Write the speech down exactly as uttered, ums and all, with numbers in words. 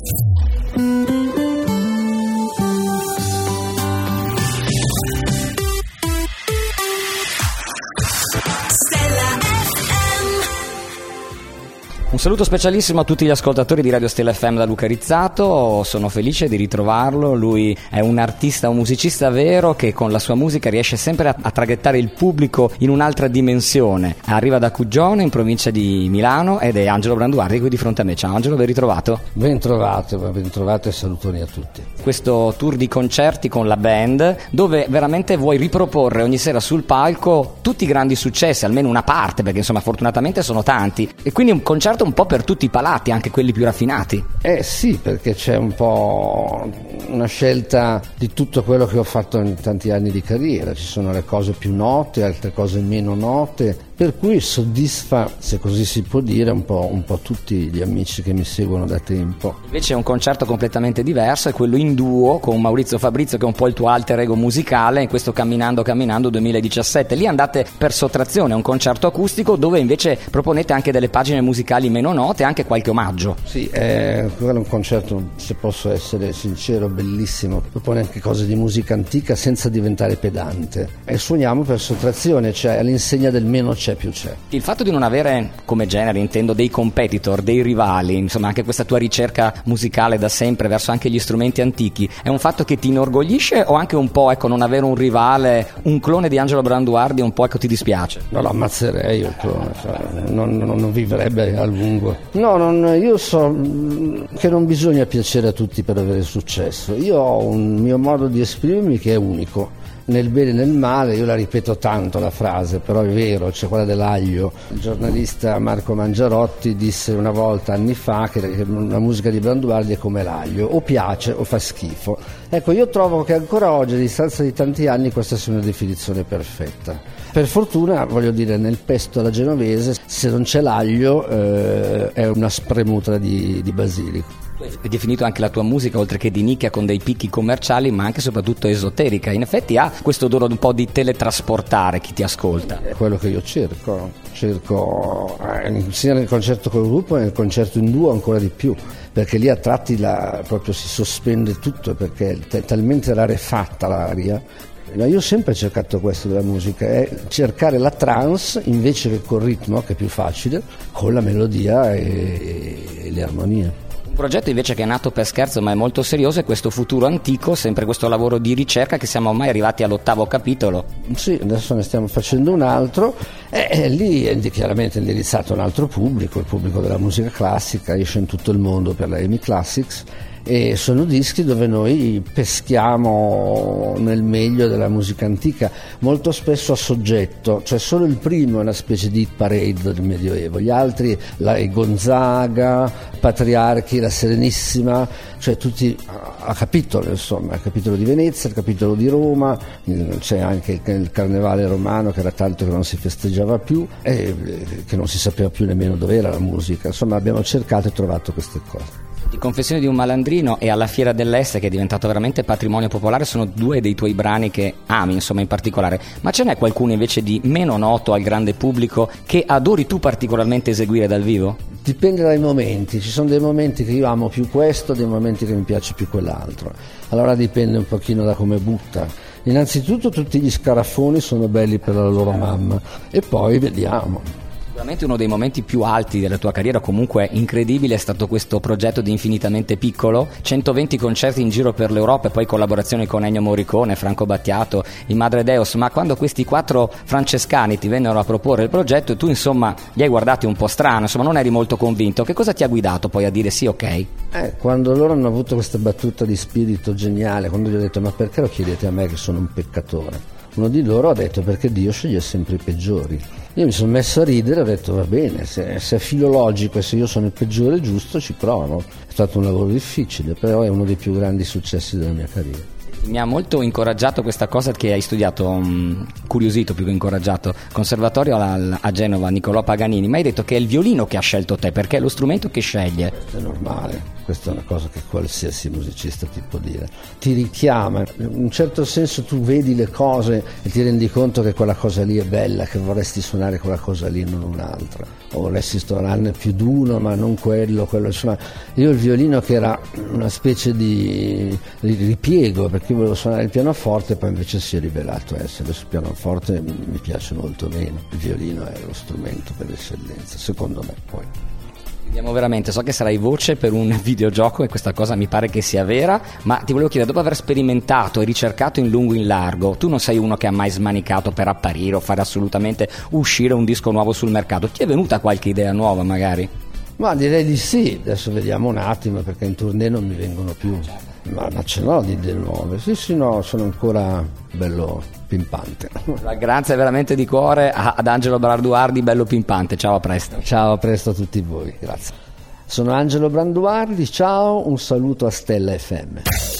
Un saluto specialissimo a tutti gli ascoltatori di Radio Stella F M da Luca Rizzato, sono felice di ritrovarlo, lui è un artista, un musicista vero che con la sua musica riesce sempre a, a traghettare il pubblico in un'altra dimensione. Arriva da Cuggione in provincia di Milano ed è Angelo Branduardi qui di fronte a me. Ciao Angelo, ben ritrovato. Ben trovato, ben trovato e salutoni a tutti. Questo tour di concerti con la band dove veramente vuoi riproporre ogni sera sul palco tutti i grandi successi, almeno una parte, perché insomma fortunatamente sono tanti, e quindi un concerto un po' per tutti i palati, anche quelli più raffinati. Eh sì, perché c'è un po' una scelta di tutto quello che ho fatto in tanti anni di carriera, ci sono le cose più note, altre cose meno note, per cui soddisfa, se così si può dire, un po', un po' tutti gli amici che mi seguono da tempo. Invece è un concerto completamente diverso, è quello in duo con Maurizio Fabrizio, che è un po' il tuo alter ego musicale, in questo Camminando Camminando duemiladiciassette. Lì andate per sottrazione, è un concerto acustico dove invece proponete anche delle pagine musicali meno note e anche qualche omaggio. Sì, è, quello è un concerto, se posso essere sincero, bellissimo, propone anche cose di musica antica senza diventare pedante, e suoniamo per sottrazione, cioè all'insegna del meno c'è più c'è. Il fatto di non avere come genere, intendo, dei competitor, dei rivali, insomma anche questa tua ricerca musicale da sempre verso anche gli strumenti antichi, è un fatto che ti inorgoglisce o anche un po', ecco, non avere un rivale, un clone di Angelo Branduardi, un po', ecco, ti dispiace? No, lo ammazzerei il clone, cioè, non, non, non vivrebbe a lungo. No, non, io so che non bisogna piacere a tutti per avere successo. Io ho un mio modo di esprimermi che è unico. Nel bene e nel male, io la ripeto tanto la frase, però è vero, c'è quella dell'aglio. Il giornalista Marco Mangiarotti disse una volta, anni fa, che la musica di Branduardi è come l'aglio, o piace o fa schifo. Ecco, io trovo che ancora oggi, a distanza di tanti anni, questa sia una definizione perfetta. Per fortuna, voglio dire, nel pesto alla genovese, se non c'è l'aglio, eh, è una spremuta di, di basilico. È definito anche la tua musica, oltre che di nicchia con dei picchi commerciali, ma anche e soprattutto esoterica. In effetti ha questo odore un po' di teletrasportare chi ti ascolta. È quello che io cerco, cerco eh, sia nel concerto col gruppo che nel concerto in duo ancora di più, perché lì a tratti la, proprio si sospende tutto, perché è talmente rarefatta l'aria. Io ho sempre cercato questo della musica, è cercare la trance invece che col ritmo, che è più facile, con la melodia e, e le armonie. Un progetto invece che è nato per scherzo ma è molto serioso è questo Futuro Antico, sempre questo lavoro di ricerca che siamo ormai arrivati all'ottavo capitolo. Sì, adesso ne stiamo facendo un altro e, e lì è chiaramente indirizzato a un altro pubblico, il pubblico della musica classica, esce in tutto il mondo per la EMI Classics. E sono dischi dove noi peschiamo nel meglio della musica antica, molto spesso a soggetto, cioè solo il primo è una specie di hit parade del Medioevo, gli altri, la Gonzaga, Patriarchi, la Serenissima, cioè tutti a capitolo, insomma, il capitolo di Venezia, il capitolo di Roma, c'è anche il carnevale romano che era tanto che non si festeggiava più e che non si sapeva più nemmeno dove era la musica, insomma abbiamo cercato e trovato queste cose. Di Confessione di un malandrino e Alla Fiera dell'Est, che è diventato veramente patrimonio popolare, sono due dei tuoi brani che ami, insomma, in particolare. Ma ce n'è qualcuno invece di meno noto al grande pubblico che adori tu particolarmente eseguire dal vivo? Dipende dai momenti, ci sono dei momenti che io amo più questo, dei momenti che mi piace più quell'altro. Allora dipende un pochino da come butta. Innanzitutto tutti gli scarafoni sono belli per la loro mamma e poi vediamo. Sicuramente uno dei momenti più alti della tua carriera, comunque incredibile, è stato questo progetto di Infinitamente Piccolo, centoventi concerti in giro per l'Europa e poi collaborazioni con Ennio Morricone, Franco Battiato, i Madre Deus. Ma quando questi quattro francescani ti vennero a proporre il progetto e tu insomma li hai guardati un po' strano, insomma non eri molto convinto, che cosa ti ha guidato poi a dire sì, ok? Eh, quando loro hanno avuto questa battuta di spirito geniale, quando gli ho detto ma perché lo chiedete a me che sono un peccatore? Uno di loro ha detto perché Dio sceglie sempre i peggiori. Io mi sono messo a ridere e ho detto va bene, se, se è filologico e se io sono il peggiore giusto ci provo. È stato un lavoro difficile, però è uno dei più grandi successi della mia carriera. Mi ha molto incoraggiato questa cosa che hai studiato, um, curiosito più che incoraggiato, conservatorio a, a Genova, Niccolò Paganini, ma hai detto che è il violino che ha scelto te, perché è lo strumento che sceglie. Questo è normale. questa è una cosa che qualsiasi musicista ti può dire, ti richiama, in un certo senso tu vedi le cose e ti rendi conto che quella cosa lì è bella, che vorresti suonare quella cosa lì, non un'altra, o vorresti suonarne più d'uno ma non quello, quello insomma. Io il violino, che era una specie di ripiego, perché io volevo suonare il pianoforte, poi invece si è rivelato essere sul pianoforte, mi piace molto meno, il violino è lo strumento per eccellenza, secondo me. Poi vediamo veramente, so che sarai voce per un videogioco e questa cosa mi pare che sia vera, ma ti volevo chiedere, dopo aver sperimentato e ricercato in lungo e in largo, tu non sei uno che ha mai smanicato per apparire o fare assolutamente uscire un disco nuovo sul mercato, ti è venuta qualche idea nuova magari? Ma direi di sì, adesso vediamo un attimo, perché in tournée non mi vengono più, ma, ma ce n'ho di idee nuove, sì sì no, sono ancora bello pimpante. Grazie veramente di cuore ad Angelo Branduardi, bello pimpante, ciao, a presto. Ciao, a presto a tutti voi, grazie. Sono Angelo Branduardi, ciao, un saluto a Stella F M.